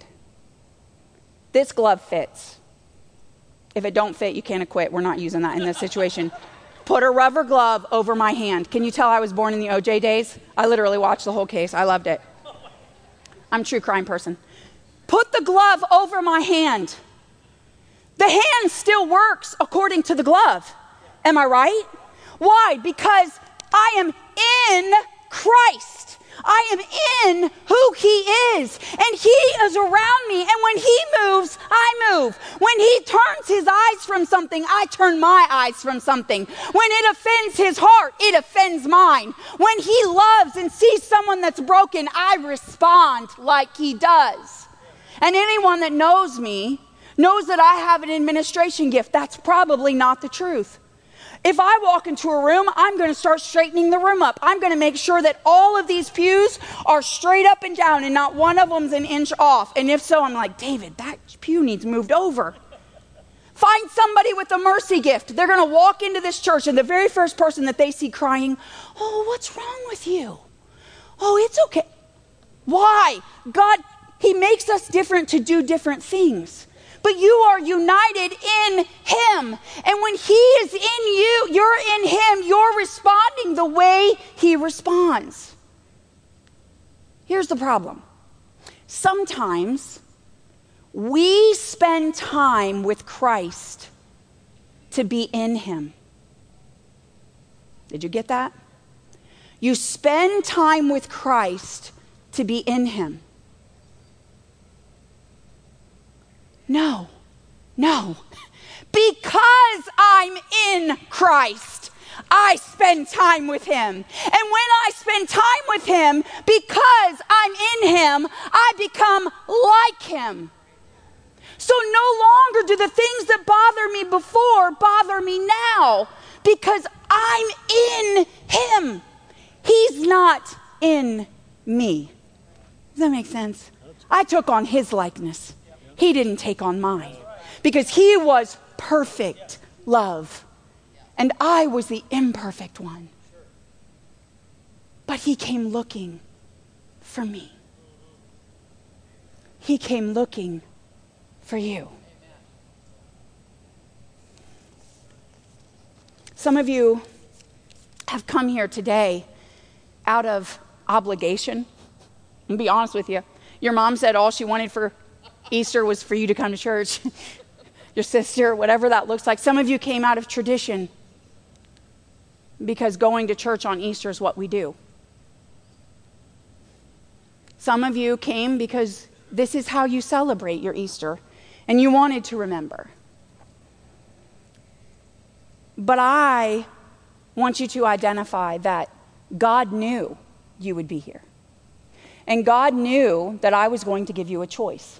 [SPEAKER 5] This glove fits. If it don't fit, you can't acquit. We're not using that in this situation. Put a rubber glove over my hand. Can you tell I was born in the OJ days? I literally watched the whole case. I loved it. I'm a true crime person. Put the glove over my hand. The hand still works according to the glove. Am I right? Why? Because I am in Christ. I am in who he is, and he is around me, and when he moves, I move. When he turns his eyes from something, I turn my eyes from something. When it offends his heart, it offends mine. When he loves and sees someone that's broken, I respond like he does. And anyone that knows me knows that I have an administration gift. That's probably not the truth. If I walk into a room, I'm going to start straightening the room up. I'm going to make sure that all of these pews are straight up and down and not one of them's an inch off. And if so, I'm like, David, that pew needs moved over. Find somebody with a mercy gift. They're going to walk into this church and the very first person that they see crying, oh, what's wrong with you? Oh, it's okay. Why? God, he makes us different to do different things. But you are united in him. And when he is in you, you're in him. You're responding the way he responds. Here's the problem. Sometimes we spend time with Christ to be in him. Did you get that? You spend time with Christ to be in him. No. Because I'm in Christ, I spend time with him. And when I spend time with him, because I'm in him, I become like him. So no longer do the things that bother me before bother me now, because I'm in him. He's not in me. Does that make sense? I took on his likeness. He didn't take on mine because he was perfect love and I was the imperfect one. But he came looking for me. He came looking for you. Some of you have come here today out of obligation. I'll be honest with you. Your mom said all she wanted for Easter was for you to come to church. Your sister, whatever that looks like. Some of you came out of tradition because going to church on Easter is what we do. Some of you came because this is how you celebrate your Easter and you wanted to remember. But I want you to identify that God knew you would be here. And God knew that I was going to give you a choice.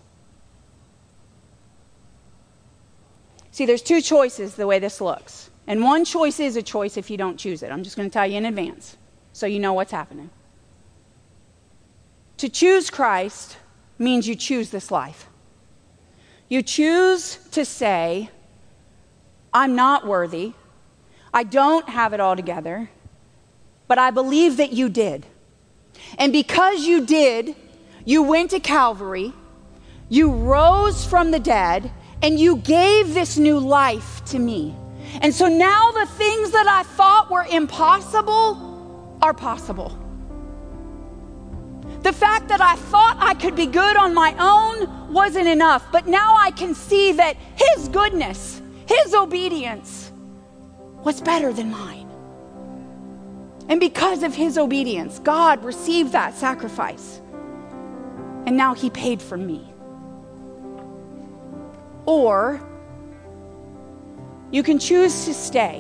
[SPEAKER 5] See, there's two choices the way this looks. And one choice is a choice if you don't choose it. I'm just going to tell you in advance so you know what's happening. To choose Christ means you choose this life. You choose to say, I'm not worthy. I don't have it all together. But I believe that you did. And because you did, you went to Calvary, you rose from the dead, and you gave this new life to me. And so now the things that I thought were impossible are possible. The fact that I thought I could be good on my own wasn't enough, but now I can see that His goodness, His obedience was better than mine. And because of His obedience, God received that sacrifice. And now He paid for me. Or you can choose to stay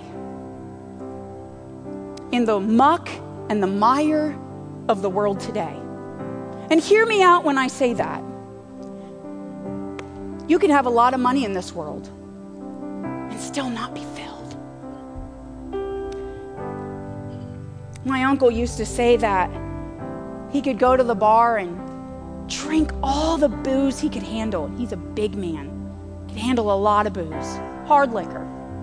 [SPEAKER 5] in the muck and the mire of the world today. And hear me out when I say that. You can have a lot of money in this world and still not be filled. My uncle used to say that he could go to the bar and drink all the booze he could handle. He's a big man. He could handle a lot of booze, hard liquor.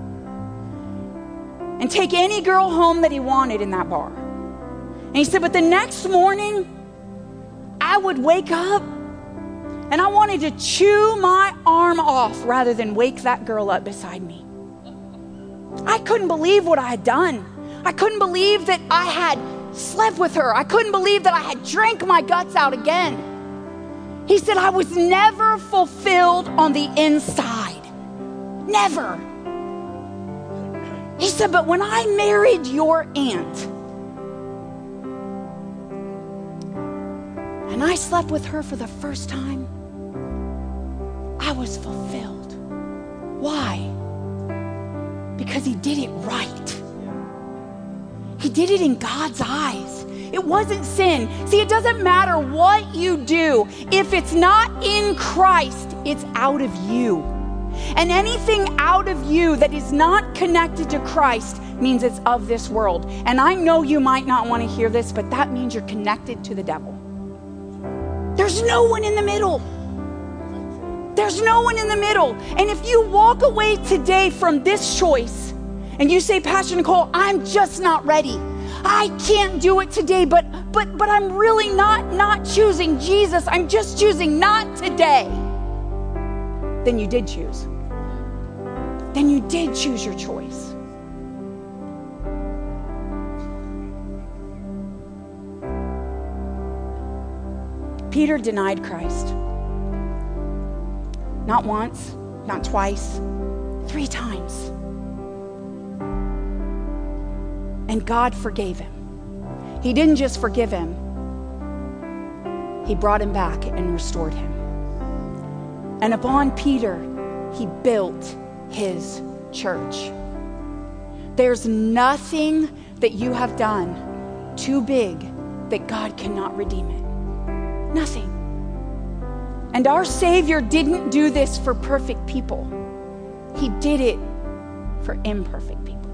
[SPEAKER 5] And take any girl home that he wanted in that bar. And he said, but the next morning, I would wake up and I wanted to chew my arm off rather than wake that girl up beside me. I couldn't believe what I had done. I couldn't believe that I had slept with her. I couldn't believe that I had drank my guts out again. He said, I was never fulfilled on the inside. Never. He said, but when I married your aunt, and I slept with her for the first time, I was fulfilled. Why? Because he did it right. He did it in God's eyes. It wasn't sin. See, it doesn't matter what you do. If it's not in Christ, it's out of you. And anything out of you that is not connected to Christ means it's of this world. And I know you might not want to hear this, but that means you're connected to the devil. There's no one in the middle. There's no one in the middle. And if you walk away today from this choice and you say, Pastor Nicole, I'm just not ready. I can't do it today, but I'm really not choosing Jesus. I'm just choosing not today. Then you did choose. Then you did choose your choice. Peter denied Christ. Not once, not twice, 3 times. And God forgave him. He didn't just forgive him. He brought him back and restored him. And upon Peter, he built his church. There's nothing that you have done too big that God cannot redeem it. Nothing. And our Savior didn't do this for perfect people. He did it for imperfect people.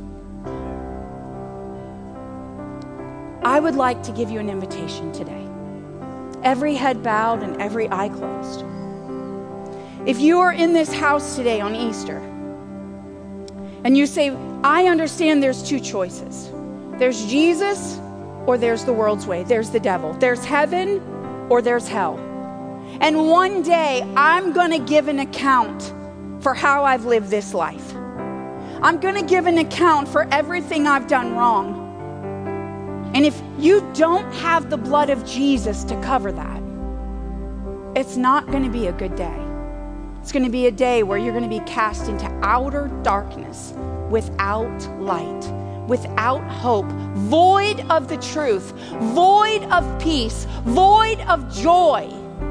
[SPEAKER 5] I would like to give you an invitation today. Every head bowed and every eye closed. If you are in this house today on Easter and you say, I understand there's 2 choices. There's Jesus or there's the world's way. There's the devil. There's heaven or there's hell. And one day I'm going to give an account for how I've lived this life. I'm going to give an account for everything I've done wrong. And if you don't have the blood of Jesus to cover that, it's not going to be a good day. It's going to be a day where you're going to be cast into outer darkness without light, without hope, void of the truth, void of peace, void of joy.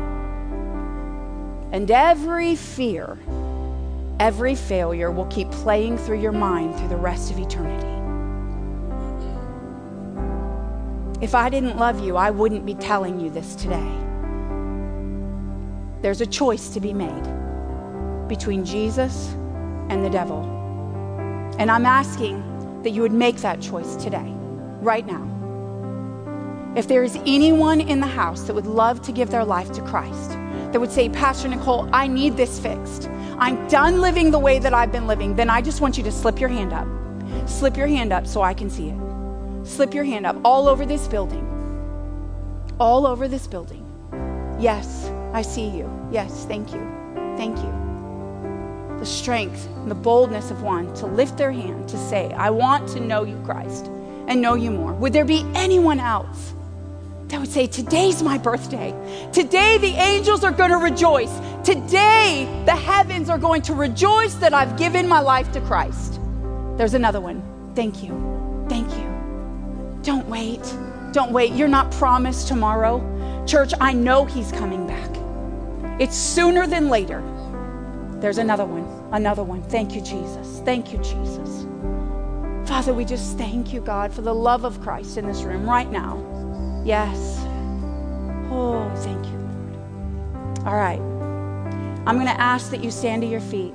[SPEAKER 5] And every fear, every failure will keep playing through your mind through the rest of eternity. If I didn't love you, I wouldn't be telling you this today. There's a choice to be made between Jesus and the devil. And I'm asking that you would make that choice today, right now. If there is anyone in the house that would love to give their life to Christ, that would say, Pastor Nicole, I need this fixed. I'm done living the way that I've been living. Then I just want you to slip your hand up. Slip your hand up so I can see it. Slip your hand up all over this building. All over this building. Yes, I see you. Yes, thank you. Thank you. The strength and the boldness of one to lift their hand to say, I want to know you, Christ, and know you more. Would there be anyone else that would say, today's my birthday. Today the angels are going to rejoice. Today the heavens are going to rejoice that I've given my life to Christ. There's another one. Thank you. Thank you. Don't wait. Don't wait. You're not promised tomorrow. Church, I know he's coming back. It's sooner than later. There's another one. Another one. Thank you, Jesus. Thank you, Jesus. Father, we just thank you, God, for the love of Christ in this room right now. Yes. Oh, thank you, Lord. All right. I'm going to ask that you stand to your feet.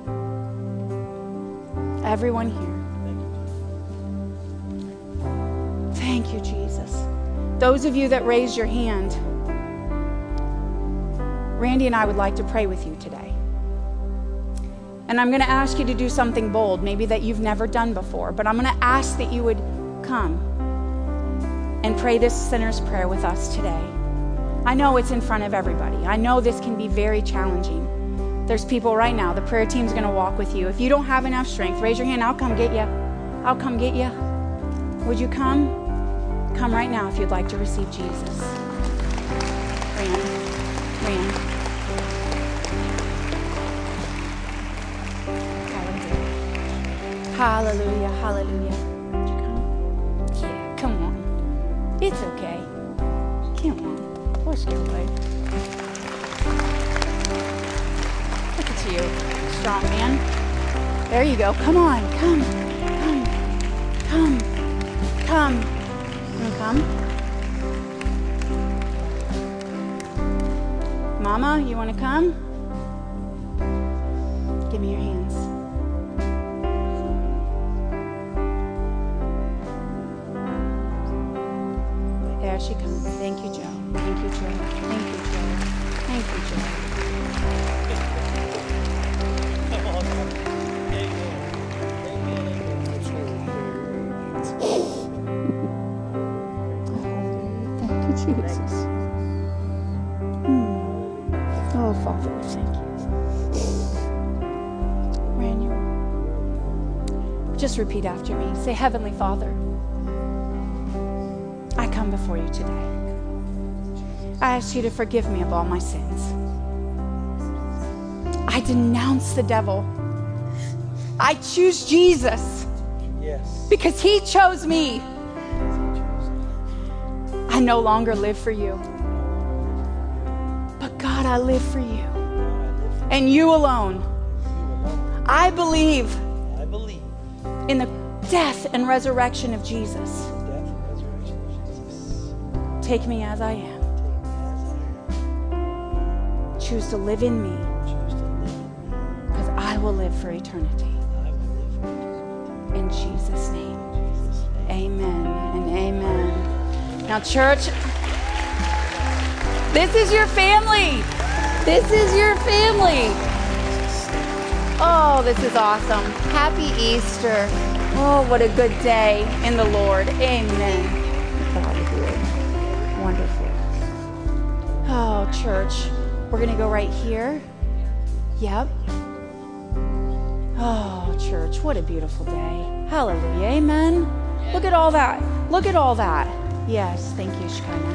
[SPEAKER 5] Everyone here. Thank you, Jesus. Those of you that raised your hand, Randy and I would like to pray with you today. And I'm going to ask you to do something bold, maybe that you've never done before, but I'm going to ask that you would come and pray this sinner's prayer with us today. I know it's in front of everybody. I know this can be very challenging. There's people right now, the prayer team's going to walk with you. If you don't have enough strength, raise your hand. I'll come get you. I'll come get you. Would you come? Come right now if you'd like to receive Jesus. Rand. Hallelujah, hallelujah. Would you come? Yeah, come on. It's okay. Come on. Let's go, babe. Look at you, strong man. There you go. Come on. Come. You wanna come? Mama, you want to come? Give me your hands. There she comes. Thank you, Joe. Thank you, Joe. Thank you, Joe. Thank you, Joe. Thank you, Jesus. Oh, Father, thank you. Manuel, just repeat after me. Say, Heavenly Father, I come before you today. I ask you to forgive me of all my sins. I denounce the devil. I choose Jesus. Yes. Because he chose me. I no longer live for you. But God, I live for you. And you alone. I believe in the death and resurrection of Jesus. Take me as I am. Choose to live in me. Because I will live for eternity. In Jesus' name. Amen and amen. Now, church, this is your family. This is your family. Oh, this is awesome. Happy Easter. Oh, what a good day in the Lord. Amen. God is good. Wonderful. Oh, church, we're going to go right here. Yep. Oh, church, what a beautiful day. Hallelujah. Amen. Look at all that. Look at all that. Yes, thank you, Shekinah.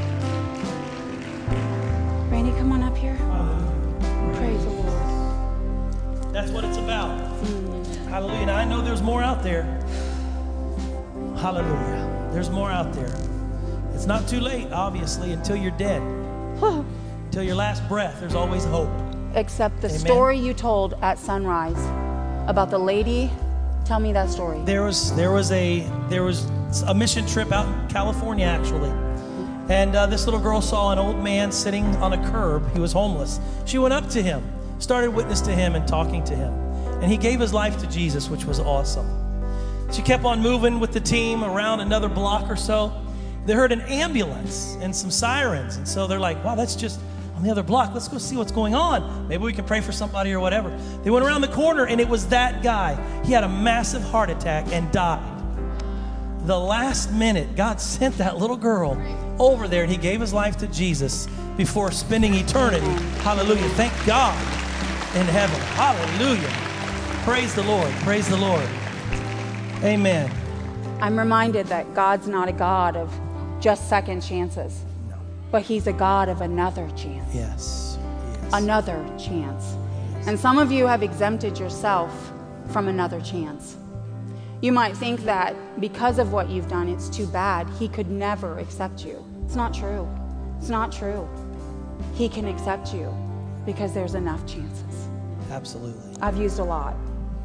[SPEAKER 5] Randy, come on up here. Praise the Lord.
[SPEAKER 6] That's what it's about. Hallelujah. Now, I know there's more out there. Hallelujah. There's more out there. It's not too late, obviously, until you're dead. Until your last breath, there's always hope.
[SPEAKER 5] Except the
[SPEAKER 6] Amen.
[SPEAKER 5] story you told at sunrise about the lady. Tell me that story.
[SPEAKER 6] There was a mission trip out in California, actually. And this little girl saw an old man sitting on a curb. He was homeless. She went up to him, started witness to him and talking to him. And he gave his life to Jesus, which was awesome. She kept on moving with the team around another block or so. They heard an ambulance and some sirens. And so they're like, wow, that's just on the other block. Let's go see what's going on. Maybe we can pray for somebody or whatever. They went around the corner, and it was that guy. He had a massive heart attack and died. The last minute, God sent that little girl over there, and he gave his life to Jesus before spending eternity. Hallelujah. Thank God in heaven. Hallelujah. Praise the Lord. Praise the Lord. Amen.
[SPEAKER 5] I'm reminded that God's not a God of just second chances, but he's a God of another chance.
[SPEAKER 6] Yes.
[SPEAKER 5] Another chance. And some of you have exempted yourself from another chance. You might think that because of what you've done, it's too bad. He could never accept you. It's not true. It's not true. He can accept you because there's enough chances.
[SPEAKER 6] Absolutely.
[SPEAKER 5] I've used a lot.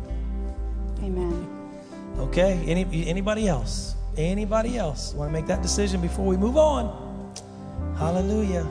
[SPEAKER 5] Amen.
[SPEAKER 6] Okay. Anybody else? Anybody else want to make that decision before we move on? Hallelujah.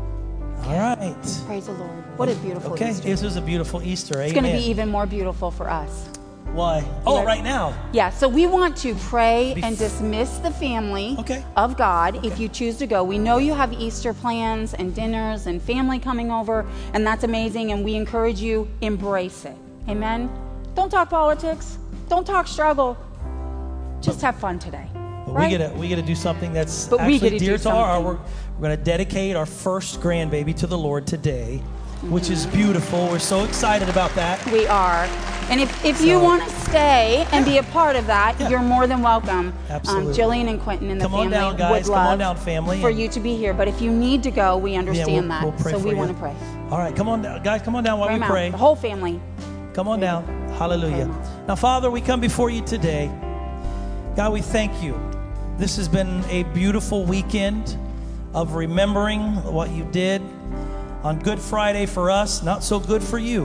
[SPEAKER 6] All right.
[SPEAKER 5] Praise the Lord. What a beautiful
[SPEAKER 6] Easter.
[SPEAKER 5] Easter.
[SPEAKER 6] This is a beautiful Easter.
[SPEAKER 5] It's going to be even more beautiful for us.
[SPEAKER 6] Why? Oh, right now.
[SPEAKER 5] Yeah, so we want to pray and dismiss the family of God if you choose to go. We know you have Easter plans and dinners and family coming over, and that's amazing, and we encourage you, embrace it. Amen? Don't talk politics. Don't talk struggle. Just have fun today.
[SPEAKER 6] But
[SPEAKER 5] right?
[SPEAKER 6] we get to do something that's actually dear to our heart. We're going to dedicate our first grandbaby to the Lord today, which is beautiful. We're so excited about that.
[SPEAKER 5] We are. And if you want to stay and be a part of that, you're more than welcome.
[SPEAKER 6] Absolutely.
[SPEAKER 5] Jillian and Quentin and the family
[SPEAKER 6] down, guys.
[SPEAKER 5] would love
[SPEAKER 6] Come on down, family.
[SPEAKER 5] for you to be here. But if you need to go, we understand that.
[SPEAKER 6] We'll pray
[SPEAKER 5] so
[SPEAKER 6] for
[SPEAKER 5] we
[SPEAKER 6] you.
[SPEAKER 5] want to pray.
[SPEAKER 6] All right, come on down. Guys, come on down while we pray.
[SPEAKER 5] The whole family.
[SPEAKER 6] Come on down. Hallelujah. Now, Father, we come before you today. God, we thank you. This has been a beautiful weekend of remembering what you did on Good Friday for us, not so good for you.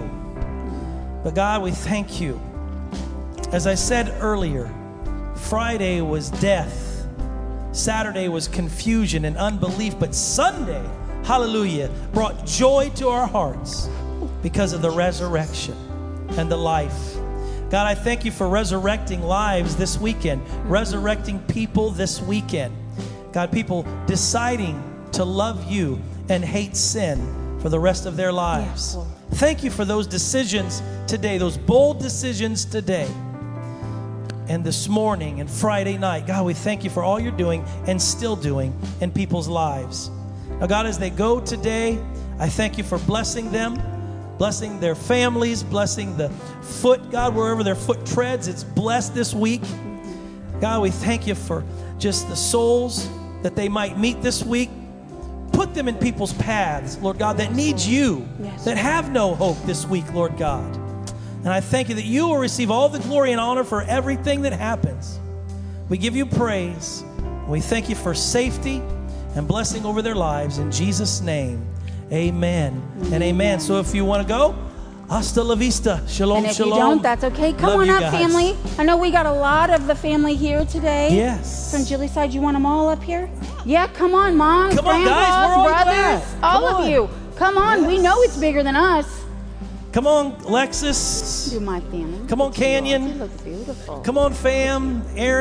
[SPEAKER 6] But God, we thank you. As I said earlier, Friday was death. Saturday was confusion and unbelief. But Sunday, hallelujah, brought joy to our hearts because of the resurrection and the life. God, I thank you for resurrecting lives this weekend, resurrecting people this weekend. God, people deciding to love you and hate sin for the rest of their lives. Thank you for those decisions today, those bold decisions today. And this morning and Friday night, God, we thank you for all you're doing and still doing in people's lives. Now, God, as they go today, I thank you for blessing them, blessing their families, blessing the foot, God, wherever their foot treads, it's blessed this week. God, we thank you for just the souls that they might meet this week. Put them in people's paths, Lord God, that need you, that have no hope this week, Lord God. And I thank you that you will receive all the glory and honor for everything that happens. We give you praise. We thank you for safety and blessing over their lives. In Jesus' name, amen and amen. So if you want to go, hasta la vista. Shalom,
[SPEAKER 5] and if
[SPEAKER 6] shalom.
[SPEAKER 5] you don't, that's okay. Come on up, family. I know we got a lot of the family here today.
[SPEAKER 6] Yes.
[SPEAKER 5] From Jilly's side, you want them all up here? Yeah, come on, moms,
[SPEAKER 6] come on,
[SPEAKER 5] grandpas,
[SPEAKER 6] guys, we're
[SPEAKER 5] brothers, all of you. Come on, we know it's bigger than us.
[SPEAKER 6] Come on, Lexus.
[SPEAKER 5] Do my family.
[SPEAKER 6] Come on, Canyon.
[SPEAKER 5] You look beautiful.
[SPEAKER 6] Come on, fam. Aaron.